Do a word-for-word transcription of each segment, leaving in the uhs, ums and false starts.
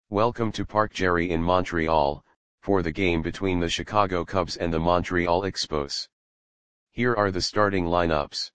Welcome to Parc Jerry in Montreal, for the game between the Chicago Cubs and the Montreal Expos. Here are the starting lineups.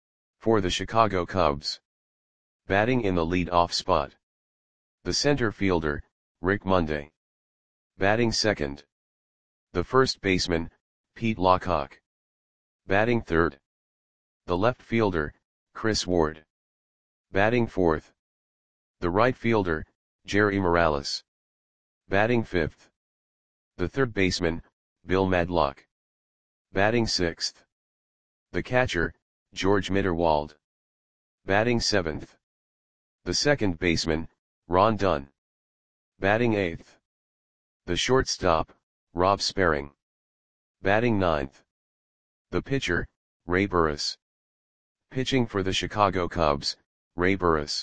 For the Chicago Cubs. Batting in the lead-off spot. The center fielder, Rick Monday. Batting second. The first baseman, Pete Lockock. Batting third. The left fielder, Chris Ward. Batting fourth. The right fielder, Jerry Morales. Batting fifth. The third baseman, Bill Madlock. Batting sixth. The catcher, George Mitterwald. Batting seventh. The second baseman, Ron Dunn. Batting eighth. The shortstop, Rob Sparring. Batting ninth. The pitcher, Ray Burris. Pitching for the Chicago Cubs, Ray Burris.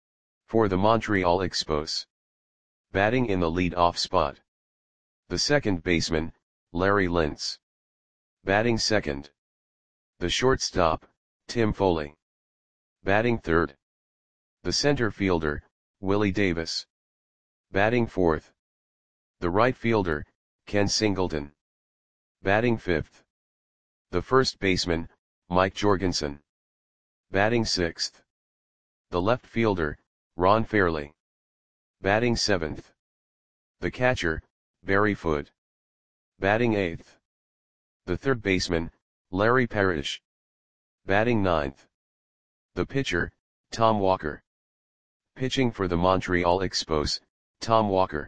For the Montreal Expos. Batting in the lead-off spot. The second baseman, Larry Lintz. Batting second. The shortstop, Tim Foley. Batting third. The center fielder, Willie Davis. Batting fourth. The right fielder, Ken Singleton. Batting fifth. The first baseman, Mike Jorgensen. Batting sixth. The left fielder, Ron Fairly. Batting seventh. The catcher, Barry Foote. Batting eighth. The third baseman, Larry Parrish. Batting ninth. The pitcher, Tom Walker. Pitching for the Montreal Expos, Tom Walker.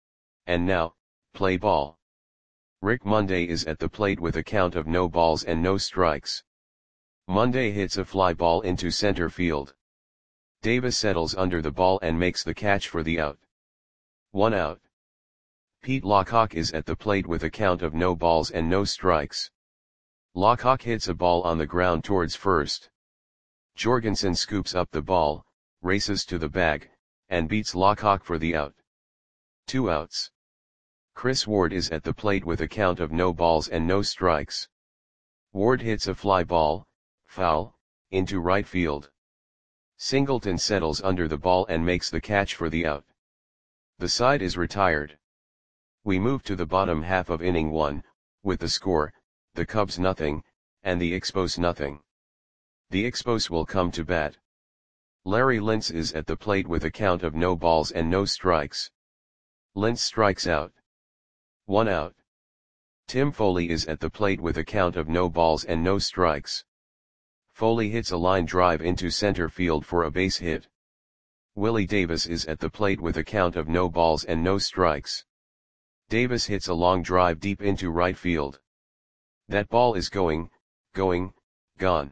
And now, play ball. Rick Monday is at the plate with a count of no balls and no strikes. Monday hits a fly ball into center field. Davis settles under the ball and makes the catch for the out. One out. Pete Lockock is at the plate with a count of no balls and no strikes. Lockock hits a ball on the ground towards first. Jorgensen scoops up the ball, races to the bag, and beats Lockock for the out. Two outs. Chris Ward is at the plate with a count of no balls and no strikes. Ward hits a fly ball, foul, into right field. Singleton settles under the ball and makes the catch for the out. The side is retired. We move to the bottom half of inning one, with the score, the Cubs nothing, and the Expos nothing. The Expos will come to bat. Larry Lintz is at the plate with a count of no balls and no strikes. Lintz strikes out. One out. Tim Foley is at the plate with a count of no balls and no strikes. Foley hits a line drive into center field for a base hit. Willie Davis is at the plate with a count of no balls and no strikes. Davis hits a long drive deep into right field. That ball is going, going, gone.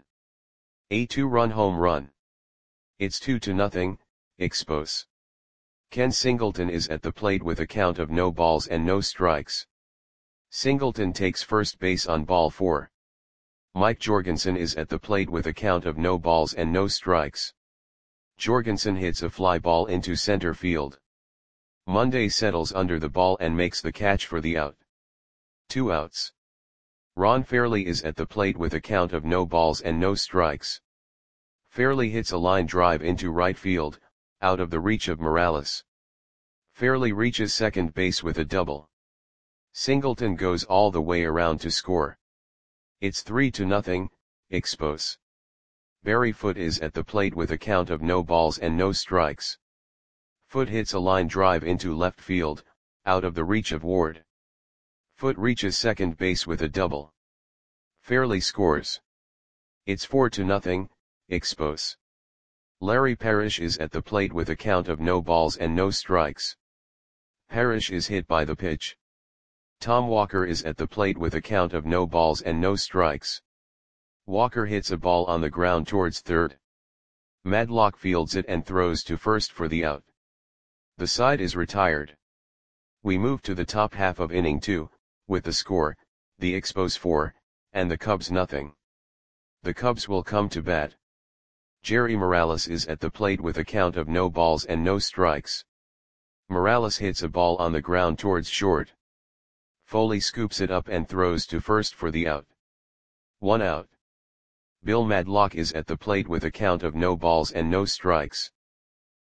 A two-run home run. It's two to nothing, Expos. Ken Singleton is at the plate with a count of no balls and no strikes. Singleton takes first base on ball four. Mike Jorgensen is at the plate with a count of no balls and no strikes. Jorgensen hits a fly ball into center field. Monday settles under the ball and makes the catch for the out. Two outs. Ron Fairly is at the plate with a count of no balls and no strikes. Fairly hits a line drive into right field, out of the reach of Morales. Fairly reaches second base with a double. Singleton goes all the way around to score. It's three to nothing, Expos. Barry Foote is at the plate with a count of no balls and no strikes. Foote hits a line drive into left field, out of the reach of Ward. Foote reaches second base with a double. Fairly scores. It's four to nothing, Expos. Larry Parrish is at the plate with a count of no balls and no strikes. Parrish is hit by the pitch. Tom Walker is at the plate with a count of no balls and no strikes. Walker hits a ball on the ground towards third. Madlock fields it and throws to first for the out. The side is retired. We move to the top half of inning two, with the score, the Expos four, and the Cubs nothing. The Cubs will come to bat. Jerry Morales is at the plate with a count of no balls and no strikes. Morales hits a ball on the ground towards short. Foley scoops it up and throws to first for the out. One out. Bill Madlock is at the plate with a count of no balls and no strikes.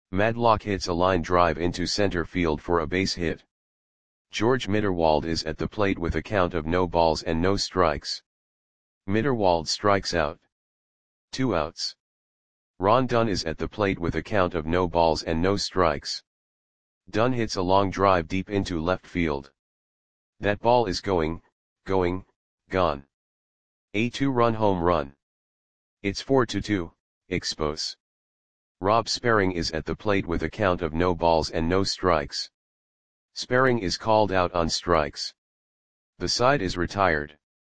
Madlock hits a line drive into center field for a base hit. George Mitterwald is at the plate with a count of no balls and no strikes. Mitterwald strikes out. Two outs. Ron Dunn is at the plate with a count of no balls and no strikes. Dunn hits a long drive deep into left field. That ball is going, going, gone. A two-run home run. It's four to two, Expos. Rob Sparring is at the plate with a count of no balls and no strikes. Sparring is called out on strikes. The side is retired.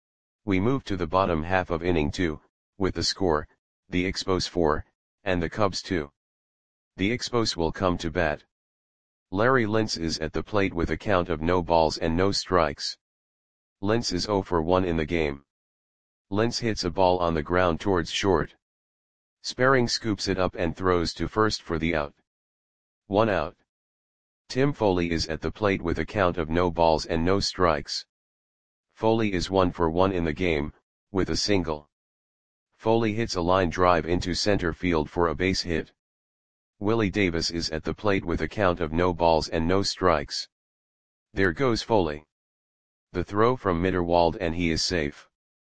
We move to the bottom half of inning two, with the score, the Expos four, and the Cubs two. The Expos will come to bat. Larry Lintz is at the plate with a count of no balls and no strikes. Lintz is oh for one in the game. Lintz hits a ball on the ground towards short. Sparring scoops it up and throws to first for the out. One out. Tim Foley is at the plate with a count of no balls and no strikes. Foley is one for one in the game, with a single. Foley hits a line drive into center field for a base hit. Willie Davis is at the plate with a count of no balls and no strikes. There goes Foley. The throw from Mitterwald and he is safe.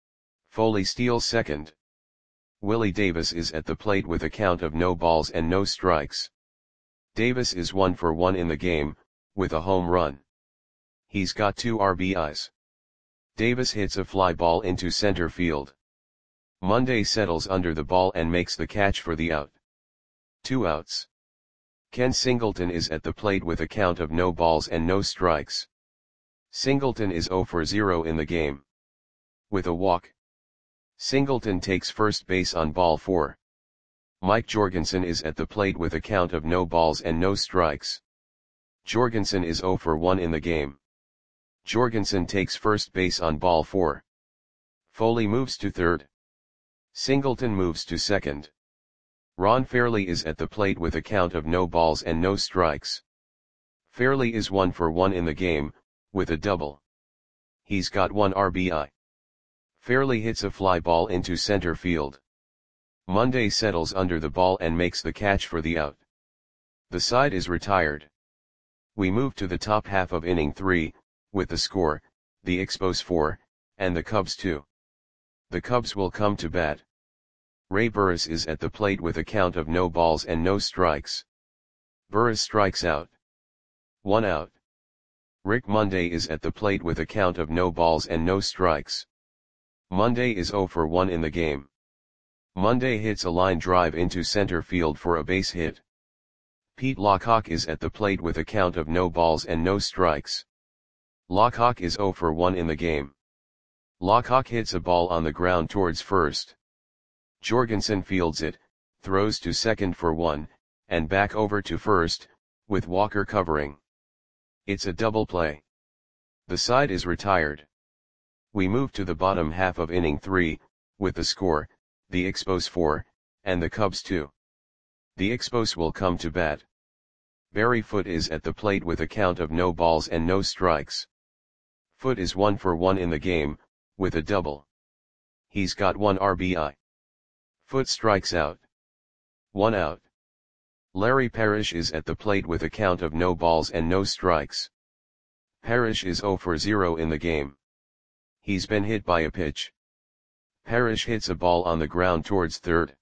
Foley steals second. Willie Davis is at the plate with a count of no balls and no strikes. Davis is one for one in the game, with a home run. He's got two R B Is. Davis hits a fly ball into center field. Monday settles under the ball and makes the catch for the out. Two outs. Ken Singleton is at the plate with a count of no balls and no strikes. Singleton is oh for zero in the game. With a walk. Singleton takes first base on ball four. Mike Jorgensen is at the plate with a count of no balls and no strikes. Jorgensen is oh for one in the game. Jorgensen takes first base on ball four. Foley moves to third. Singleton moves to second. Ron Fairley is at the plate with a count of no balls and no strikes. Fairley is one for one in the game, with a double. He's got one R B I. Fairley hits a fly ball into center field. Monday settles under the ball and makes the catch for the out. The side is retired. We move to the top half of inning three, with the score, the Expos four, and the Cubs two. The Cubs will come to bat. Ray Burris is at the plate with a count of no balls and no strikes. Burris strikes out. One out. Rick Monday is at the plate with a count of no balls and no strikes. Monday is oh for one in the game. Monday hits a line drive into center field for a base hit. Pete Lockhawk is at the plate with a count of no balls and no strikes. Lockhawk is oh for one in the game. Lockhawk hits a ball on the ground towards first. Jorgensen fields it, throws to second for one, and back over to first, with Walker covering. It's a double play. The side is retired. We move to the bottom half of inning three, with the score, the Expos four, and the Cubs two. The Expos will come to bat. Barry Foote is at the plate with a count of no balls and no strikes. Foote is one for one in the game, with a double. He's got one R B I. Foote strikes out. One out. Larry Parrish is at the plate with a count of no balls and no strikes. Parrish is oh for zero in the game. He's been hit by a pitch. Parrish hits a ball on the ground towards third.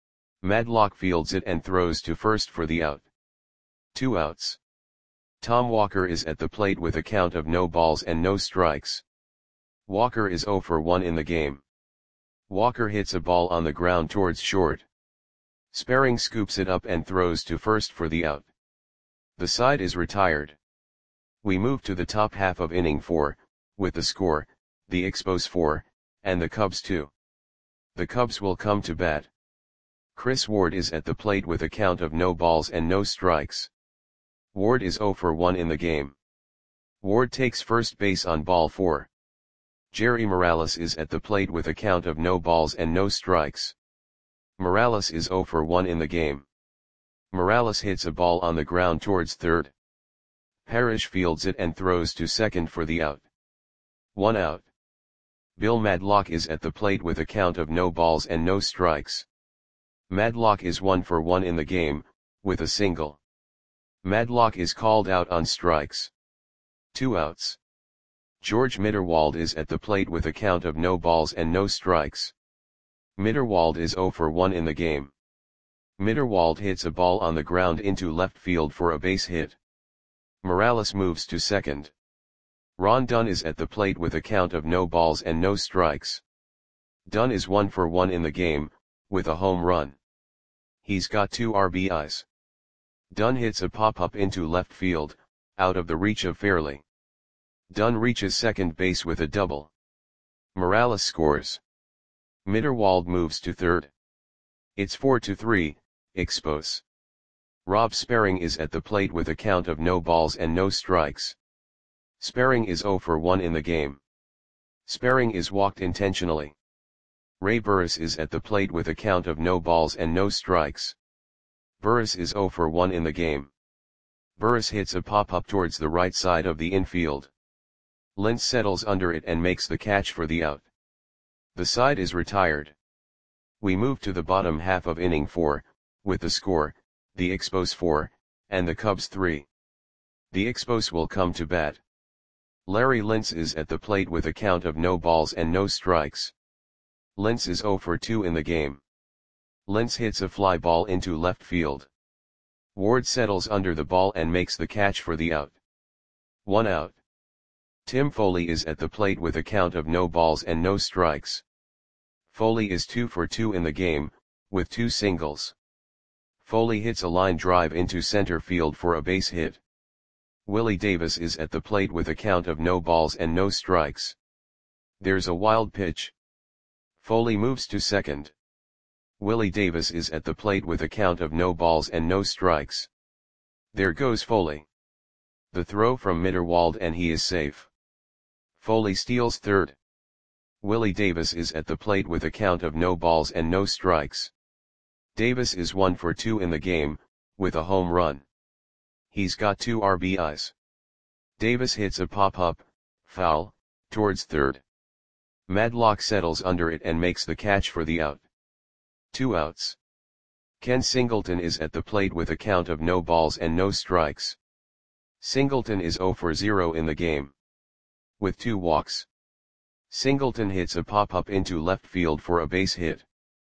Madlock fields it and throws to first for the out. Two outs. Tom Walker is at the plate with a count of no balls and no strikes. Walker is oh for one in the game. Walker hits a ball on the ground towards short. Sparring scoops it up and throws to first for the out. The side is retired. We move to the top half of inning four, with the score, the Expos four, and the Cubs two. The Cubs will come to bat. Chris Ward is at the plate with a count of no balls and no strikes. Ward is oh for one in the game. Ward takes first base on ball four. Jerry Morales is at the plate with a count of no balls and no strikes. Morales is oh for one in the game. Morales hits a ball on the ground towards third. Parrish fields it and throws to second for the out. One out. Bill Madlock is at the plate with a count of no balls and no strikes. Madlock is one for one in the game, with a single. Madlock is called out on strikes. Two outs. George Mitterwald is at the plate with a count of no balls and no strikes. Mitterwald is zero for one in the game. Mitterwald hits a ball on the ground into left field for a base hit. Morales moves to second. Ron Dunn is at the plate with a count of no balls and no strikes. Dunn is one for one in the game, with a home run. He's got two R B Is. Dunn hits a pop-up into left field, out of the reach of Fairley. Dunn reaches second base with a double. Morales scores. Mitterwald moves to third. It's four to three, Expos. Rob Sparring is at the plate with a count of no balls and no strikes. Sparring is zero for one in the game. Sparring is walked intentionally. Ray Burris is at the plate with a count of no balls and no strikes. Burris is zero for one in the game. Burris hits a pop-up towards the right side of the infield. Lentz settles under it and makes the catch for the out. The side is retired. We move to the bottom half of inning four, with the score, the Expos four, and the Cubs three. The Expos will come to bat. Larry Lentz is at the plate with a count of no balls and no strikes. Lentz is zero for two in the game. Lentz hits a fly ball into left field. Ward settles under the ball and makes the catch for the out. One out. Tim Foley is at the plate with a count of no balls and no strikes. Foley is two for two in the game, with two singles. Foley hits a line drive into center field for a base hit. Willie Davis is at the plate with a count of no balls and no strikes. There's a wild pitch. Foley moves to second. Willie Davis is at the plate with a count of no balls and no strikes. There goes Foley. The throw from Mitterwald and he is safe. Foley steals third. Willie Davis is at the plate with a count of no balls and no strikes. Davis is one for two in the game, with a home run. He's got two R B Is. Davis hits a pop-up, foul, towards third. Madlock settles under it and makes the catch for the out. Two outs. Ken Singleton is at the plate with a count of no balls and no strikes. Singleton is zero for zero in the game. With two walks. Singleton hits a pop-up into left field for a base hit.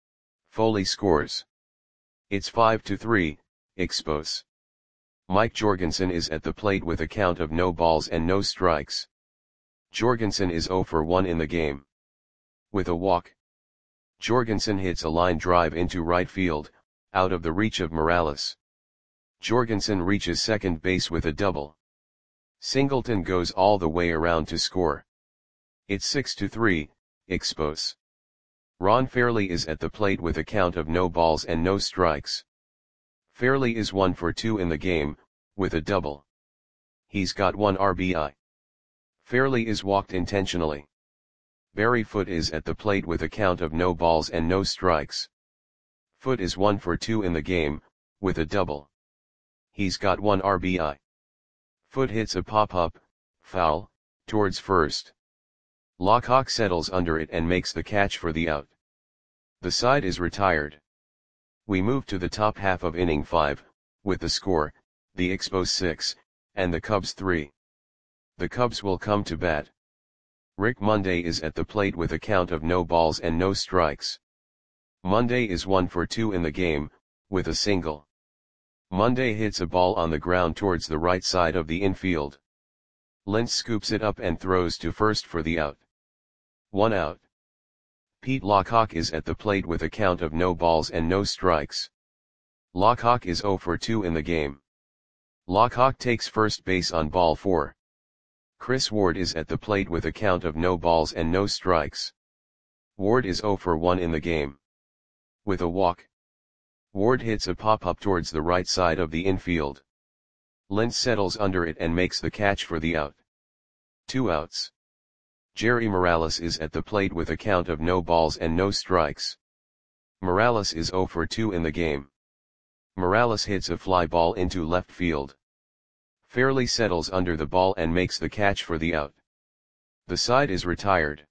Foley scores. It's five to three, Expos. Mike Jorgensen is at the plate with a count of no balls and no strikes. Jorgensen is zero for one in the game. With a walk. Jorgensen hits a line drive into right field, out of the reach of Morales. Jorgensen reaches second base with a double. Singleton goes all the way around to score. It's six to three, Expos. Ron Fairley is at the plate with a count of no balls and no strikes. Fairley is one for two in the game, with a double. He's got one R B I. Fairley is walked intentionally. Barry Foote is at the plate with a count of no balls and no strikes. Foote is one for two in the game, with a double. He's got one R B I. Foote hits a pop-up, foul, towards first. Lockhawk settles under it and makes the catch for the out. The side is retired. We move to the top half of inning five, with the score, the Expos six, and the Cubs three. The Cubs will come to bat. Rick Monday is at the plate with a count of no balls and no strikes. Monday is one for two in the game, with a single. Monday hits a ball on the ground towards the right side of the infield. Lentz scoops it up and throws to first for the out. One out. Pete Lockhawk is at the plate with a count of no balls and no strikes. Lockhawk is zero for two in the game. Lockhawk takes first base on ball four. Chris Ward is at the plate with a count of no balls and no strikes. Ward is zero for one in the game. With a walk. Ward hits a pop-up towards the right side of the infield. Lentz settles under it and makes the catch for the out. Two outs. Jerry Morales is at the plate with a count of no balls and no strikes. Morales is zero for two in the game. Morales hits a fly ball into left field. Fairley settles under the ball and makes the catch for the out. The side is retired.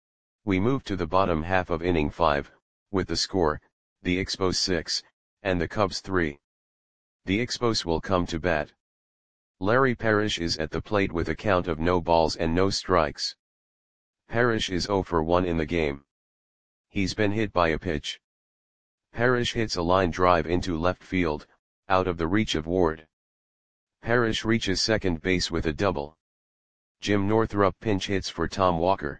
We move to the bottom half of inning five, with the score, the Expos six, and the Cubs three. The Expos will come to bat. Larry Parrish is at the plate with a count of no balls and no strikes. Parrish is zero for one in the game. He's been hit by a pitch. Parrish hits a line drive into left field, out of the reach of Ward. Parrish reaches second base with a double. Jim Northrup pinch hits for Tom Walker.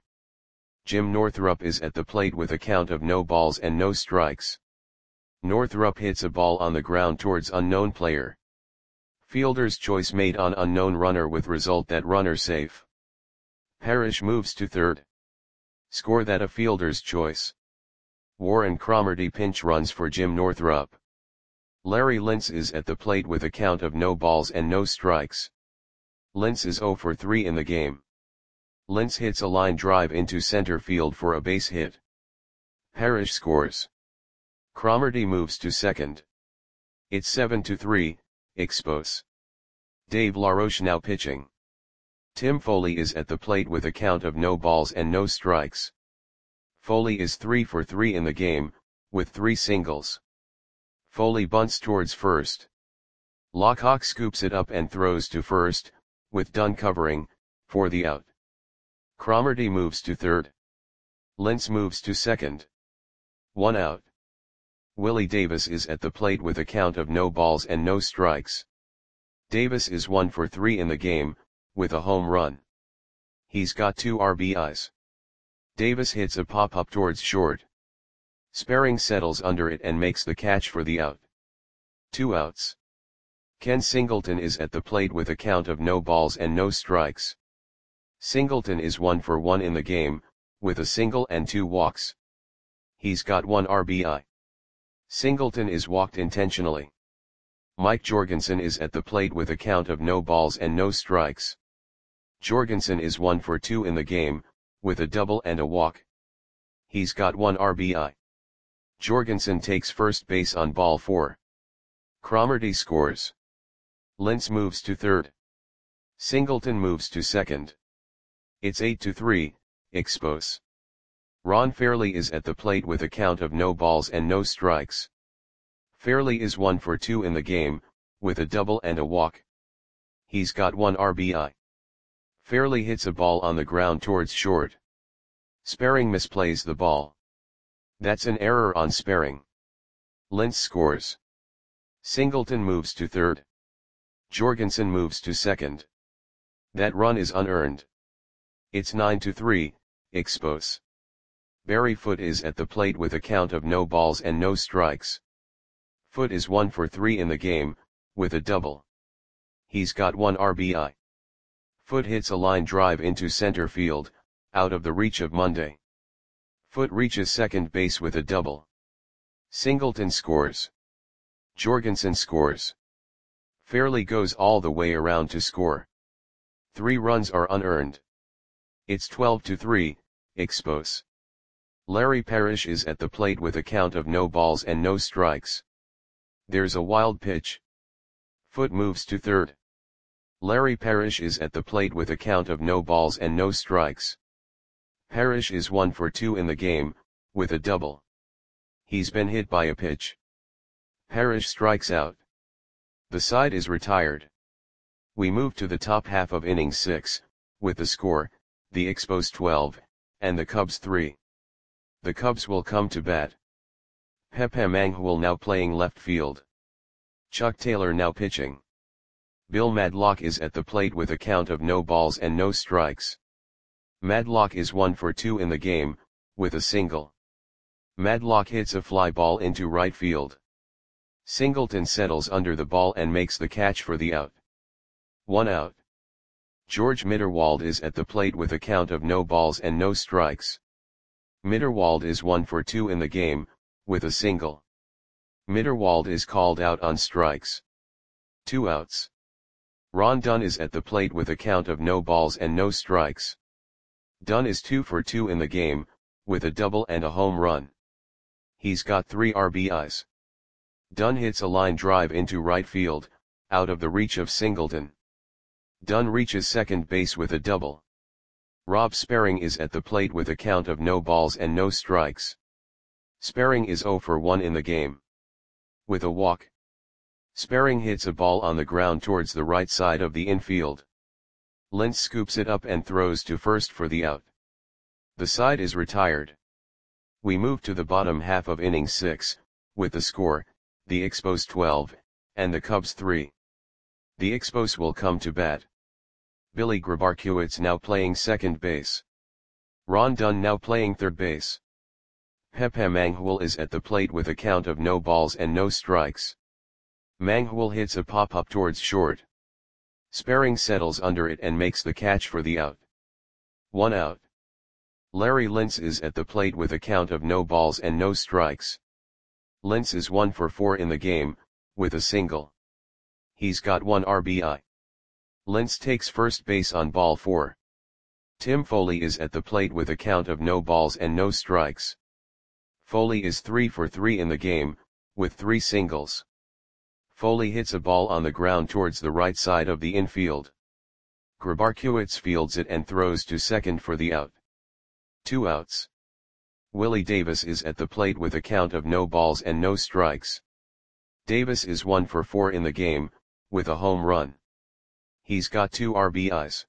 Jim Northrup is at the plate with a count of no balls and no strikes. Northrup hits a ball on the ground towards unknown player. Fielder's choice made on unknown runner with result that runner safe. Parrish moves to third. Score that a fielder's choice. Warren Cromartie pinch runs for Jim Northrup. Larry Lintz is at the plate with a count of no balls and no strikes. Lintz is zero for three in the game. Lintz hits a line drive into center field for a base hit. Parrish scores. Cromartie moves to second. It's seven to three, Expos. Dave LaRoche now pitching. Tim Foley is at the plate with a count of no balls and no strikes. Foley is three for three in the game, with three singles. Foley bunts towards first. Lockhawk scoops it up and throws to first, with Dunn covering, for the out. Cromartie moves to third. Lintz moves to second. One out. Willie Davis is at the plate with a count of no balls and no strikes. Davis is one for three in the game, with a home run. He's got two R B Is. Davis hits a pop-up towards short. Sperring settles under it and makes the catch for the out. Two outs. Ken Singleton is at the plate with a count of no balls and no strikes. Singleton is one for one in the game, with a single and two walks. He's got one R B I. Singleton is walked intentionally. Mike Jorgensen is at the plate with a count of no balls and no strikes. Jorgensen is one for two in the game, with a double and a walk. He's got one R B I. Jorgensen takes first base on ball four. Cromartie scores. Lintz moves to third. Singleton moves to second. It's eight to three, Expos. Ron Fairley is at the plate with a count of no balls and no strikes. Fairley is one for two in the game, with a double and a walk. He's got one R B I. Fairley hits a ball on the ground towards short. Sperring misplays the ball. That's an error on Sperring. Lintz scores. Singleton moves to third. Jorgensen moves to second. That run is unearned. It's nine to three, Expos. Barry Foote is at the plate with a count of no balls and no strikes. Foote is one for three in the game, with a double. He's got one R B I. Foote hits a line drive into center field, out of the reach of Monday. Foote reaches second base with a double. Singleton scores. Jorgensen scores. Fairley goes all the way around to score. Three runs are unearned. It's twelve to three, Expos. Larry Parrish is at the plate with a count of no balls and no strikes. There's a wild pitch. Foote moves to third. Larry Parrish is at the plate with a count of no balls and no strikes. Parrish is one for two in the game, with a double. He's been hit by a pitch. Parrish strikes out. The side is retired. We move to the top half of inning six, with the score, the Expos twelve, and the Cubs three. The Cubs will come to bat. Pepe Mangual now playing left field. Chuck Taylor now pitching. Bill Madlock is at the plate with a count of no balls and no strikes. Madlock is one for two in the game, with a single. Madlock hits a fly ball into right field. Singleton settles under the ball and makes the catch for the out. One out. George Mitterwald is at the plate with a count of no balls and no strikes. Mitterwald is one for two in the game, with a single. Mitterwald is called out on strikes. Two outs. Ron Dunn is at the plate with a count of no balls and no strikes. Dunn is two for two in the game, with a double and a home run. He's got three R B Is. Dunn hits a line drive into right field, out of the reach of Singleton. Dunn reaches second base with a double. Rob Sperring is at the plate with a count of no balls and no strikes. Sperring is zero for one in the game. With a walk. Sparing hits a ball on the ground towards the right side of the infield. Lentz scoops it up and throws to first for the out. The side is retired. We move to the bottom half of inning six, with the score, the Expos twelve, and the Cubs three. The Expos will come to bat. Billy Grabarkiewicz now playing second base. Ron Dunn now playing third base. Pepe Manghul is at the plate with a count of no balls and no strikes. Manghul hits a pop-up towards short. Sparing settles under it and makes the catch for the out. One out. Larry Lentz is at the plate with a count of no balls and no strikes. Lentz is one for four in the game, with a single. He's got one R B I. Lentz takes first base on ball four. Tim Foley is at the plate with a count of no balls and no strikes. Foley is three for three in the game, with three singles. Foley hits a ball on the ground towards the right side of the infield. Grabarkiewicz fields it and throws to second for the out. Two outs. Willie Davis is at the plate with a count of no balls and no strikes. Davis is one for four in the game, with a home run. He's got two R B Is.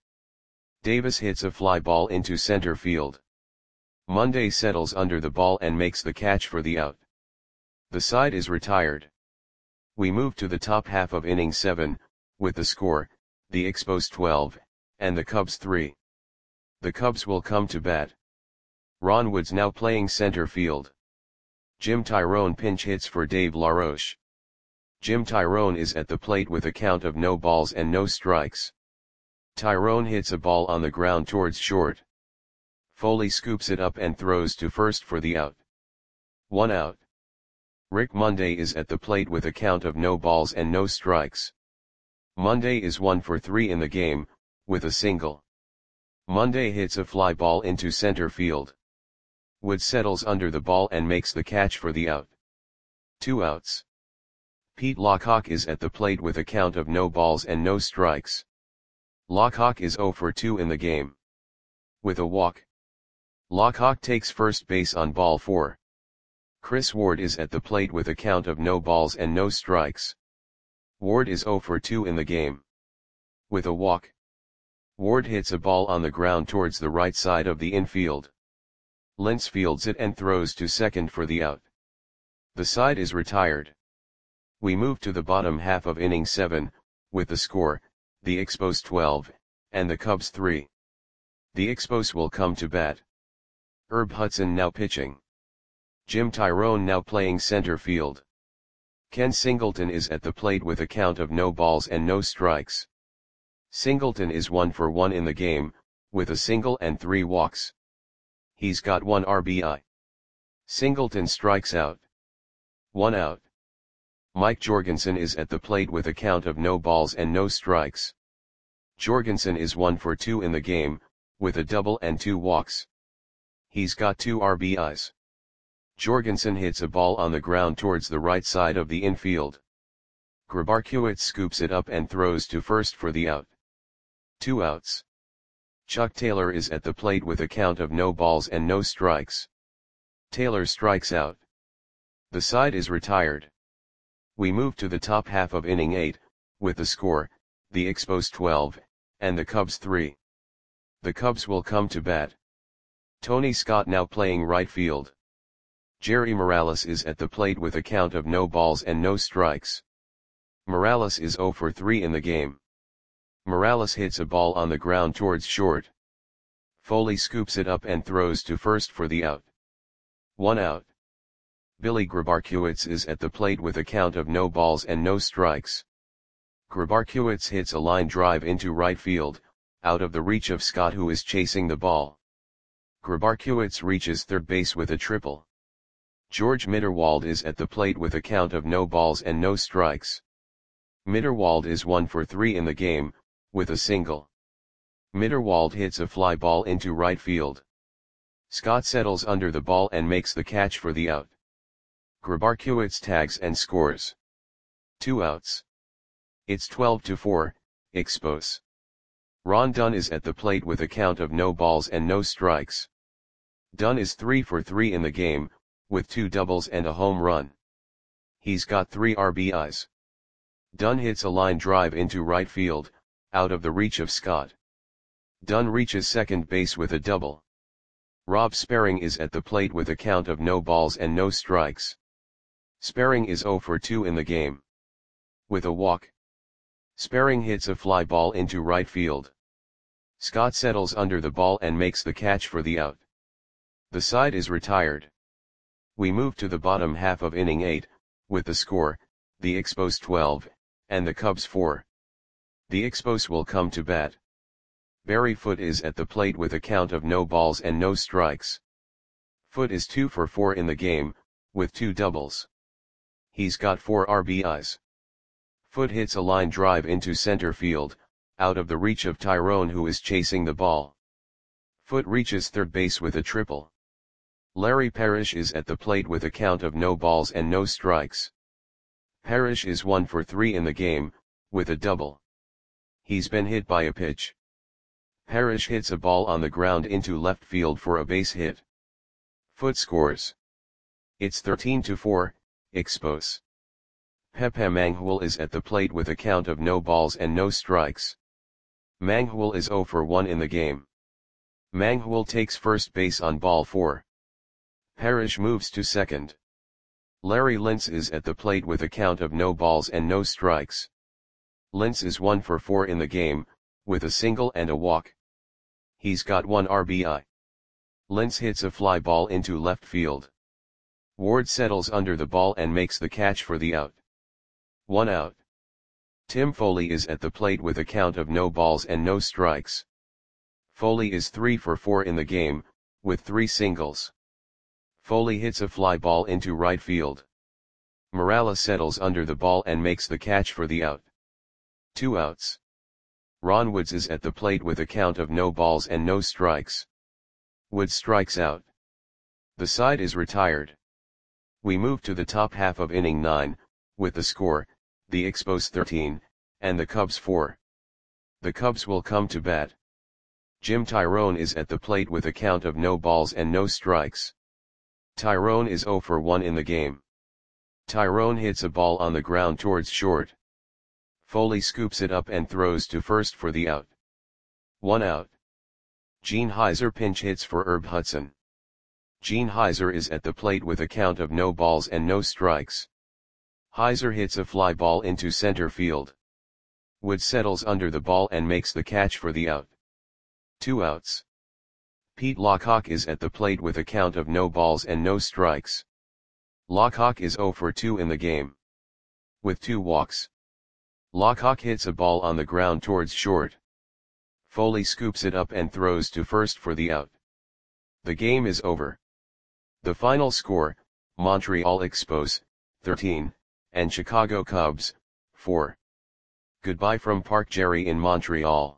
Davis hits a fly ball into center field. Monday settles under the ball and makes the catch for the out. The side is retired. We move to the top half of inning seven, with the score, the Expos twelve, and the Cubs three. The Cubs will come to bat. Ron Woods now playing center field. Jim Tyrone pinch hits for Dave LaRoche. Jim Tyrone is at the plate with a count of no balls and no strikes. Tyrone hits a ball on the ground towards short. Foley scoops it up and throws to first for the out. One out. Rick Monday is at the plate with a count of no balls and no strikes. Monday is one for three in the game, with a single. Monday hits a fly ball into center field. Wood settles under the ball and makes the catch for the out. Two outs. Pete Lockhawk is at the plate with a count of no balls and no strikes. Lockhawk is zero for two in the game. With a walk. Lockhawk takes first base on ball four. Chris Ward is at the plate with a count of no balls and no strikes. Ward is zero for two in the game. With a walk. Ward hits a ball on the ground towards the right side of the infield. Lentz fields it and throws to second for the out. The side is retired. We move to the bottom half of inning seven, with the score, the Expos twelve, and the Cubs three. The Expos will come to bat. Herb Hudson now pitching. Jim Tyrone now playing center field. Ken Singleton is at the plate with a count of no balls and no strikes. Singleton is one for one in the game, with a single and three walks. He's got one R B I. Singleton strikes out. One out. Mike Jorgensen is at the plate with a count of no balls and no strikes. Jorgensen is one for two in the game, with a double and two walks. He's got two R B Is. Jorgensen hits a ball on the ground towards the right side of the infield. Grabarkiewicz scoops it up and throws to first for the out. Two outs. Chuck Taylor is at the plate with a count of no balls and no strikes. Taylor strikes out. The side is retired. We move to the top half of inning eight, with the score, the Expos twelve, and the Cubs three. The Cubs will come to bat. Tony Scott now playing right field. Jerry Morales is at the plate with a count of no balls and no strikes. Morales is zero for three in the game. Morales hits a ball on the ground towards short. Foley scoops it up and throws to first for the out. One out. Billy Grabarkiewicz is at the plate with a count of no balls and no strikes. Grabarkiewicz hits a line drive into right field, out of the reach of Scott, who is chasing the ball. Grabarkiewicz reaches third base with a triple. George Mitterwald is at the plate with a count of no balls and no strikes. Mitterwald is one for three in the game, with a single. Mitterwald hits a fly ball into right field. Scott settles under the ball and makes the catch for the out. Grabarkiewicz tags and scores. Two outs. It's twelve to four, Expos. Ron Dunn is at the plate with a count of no balls and no strikes. Dunn is three for three in the game, with two doubles and a home run. He's got three R B Is. Dunn hits a line drive into right field, out of the reach of Scott. Dunn reaches second base with a double. Rob Sperring is at the plate with a count of no balls and no strikes. Sperring is oh for two in the game. With a walk, Sperring hits a fly ball into right field. Scott settles under the ball and makes the catch for the out. The side is retired. We move to the bottom half of inning eight, with the score, the Expos twelve, and the Cubs four. The Expos will come to bat. Barry Foote is at the plate with a count of no balls and no strikes. Foote is two for four in the game, with two doubles. He's got four R B Is. Foote hits a line drive into center field, out of the reach of Tyrone, who is chasing the ball. Foote reaches third base with a triple. Larry Parrish is at the plate with a count of no balls and no strikes. Parrish is one for three in the game, with a double. He's been hit by a pitch. Parrish hits a ball on the ground into left field for a base hit. Foote scores. It's thirteen to four, Expos. Pepe Manghul is at the plate with a count of no balls and no strikes. Manghul is oh for one in the game. Manghul takes first base on ball four. Parrish moves to second. Larry Lintz is at the plate with a count of no balls and no strikes. Lintz is one for four in the game, with a single and a walk. He's got one R B I. Lintz hits a fly ball into left field. Ward settles under the ball and makes the catch for the out. One out. Tim Foley is at the plate with a count of no balls and no strikes. Foley is three for four in the game, with three singles. Foley hits a fly ball into right field. Morales settles under the ball and makes the catch for the out. Two outs. Ron Woods is at the plate with a count of no balls and no strikes. Woods strikes out. The side is retired. We move to the top half of inning nine, with the score, the Expos thirteen, and the Cubs four. The Cubs will come to bat. Jim Tyrone is at the plate with a count of no balls and no strikes. Tyrone is oh for one in the game. Tyrone hits a ball on the ground towards short. Foley scoops it up and throws to first for the out. One out. Gene Heiser pinch hits for Herb Hudson. Gene Heiser is at the plate with a count of no balls and no strikes. Heiser hits a fly ball into center field. Woods settles under the ball and makes the catch for the out. Two outs. Pete Lockhawk is at the plate with a count of no balls and no strikes. Lockhawk is oh for two in the game. With two walks. Lockhawk hits a ball on the ground towards short. Foley scoops it up and throws to first for the out. The game is over. The final score, Montreal Expos, thirteen, and Chicago Cubs, four. Goodbye from Park Jerry in Montreal.